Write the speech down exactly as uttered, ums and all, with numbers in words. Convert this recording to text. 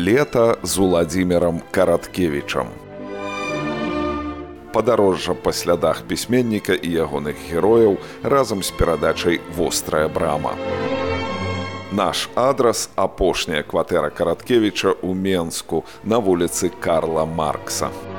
Лета з Уладзімірам Караткевічам. Падарожжа па слядах пісьменніка і ягоных герояў разам з перадачай «Вострая брама». Наш адрас – апошняя кватэра Караткевіча ў Менску на вуліцы Карла Маркса.